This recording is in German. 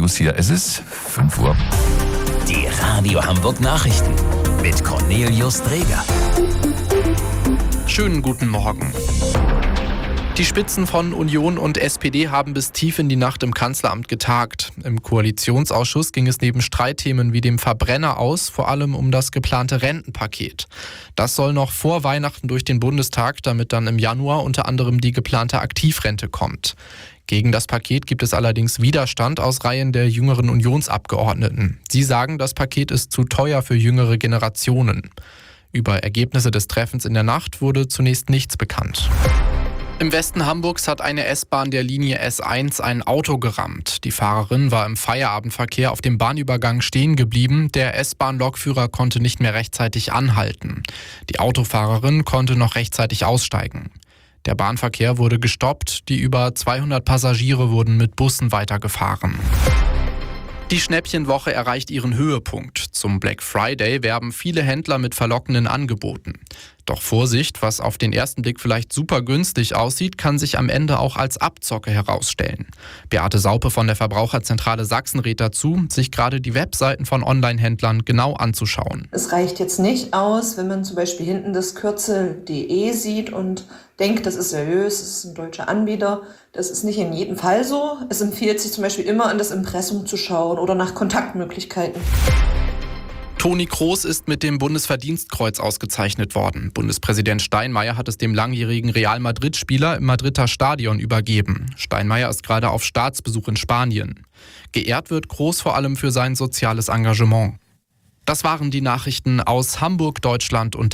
Schluss hier. Es ist 5 Uhr. Die Radio Hamburg Nachrichten mit Cornelius Dreger. Schönen guten Morgen. Die Spitzen von Union und SPD haben bis tief in die Nacht im Kanzleramt getagt. Im Koalitionsausschuss ging es neben Streitthemen wie dem Verbrenner aus, vor allem um das geplante Rentenpaket. Das soll noch vor Weihnachten durch den Bundestag, damit dann im Januar unter anderem die geplante Aktivrente kommt. Gegen das Paket gibt es allerdings Widerstand aus Reihen der jüngeren Unionsabgeordneten. Sie sagen, das Paket ist zu teuer für jüngere Generationen. Über Ergebnisse des Treffens in der Nacht wurde zunächst nichts bekannt. Im Westen Hamburgs hat eine S-Bahn der Linie S1 ein Auto gerammt. Die Fahrerin war im Feierabendverkehr auf dem Bahnübergang stehen geblieben. Der S-Bahn-Lokführer konnte nicht mehr rechtzeitig anhalten. Die Autofahrerin konnte noch rechtzeitig aussteigen. Der Bahnverkehr wurde gestoppt. Die über 200 Passagiere wurden mit Bussen weitergefahren. Die Schnäppchenwoche erreicht ihren Höhepunkt. Zum Black Friday werben viele Händler mit verlockenden Angeboten. Doch Vorsicht, was auf den ersten Blick vielleicht super günstig aussieht, kann sich am Ende auch als Abzocke herausstellen. Beate Saupe von der Verbraucherzentrale Sachsen rät dazu, sich gerade die Webseiten von Online-Händlern genau anzuschauen. Es reicht jetzt nicht aus, wenn man zum Beispiel hinten das Kürzel .de sieht und denkt, das ist seriös, das ist ein deutscher Anbieter. Das ist nicht in jedem Fall so. Es empfiehlt sich zum Beispiel immer, in das Impressum zu schauen oder nach Kontaktmöglichkeiten. Toni Kroos ist mit dem Bundesverdienstkreuz ausgezeichnet worden. Bundespräsident Steinmeier hat es dem langjährigen Real Madrid-Spieler im Madrider Stadion übergeben. Steinmeier ist gerade auf Staatsbesuch in Spanien. Geehrt wird Kroos vor allem für sein soziales Engagement. Das waren die Nachrichten aus Hamburg, Deutschland und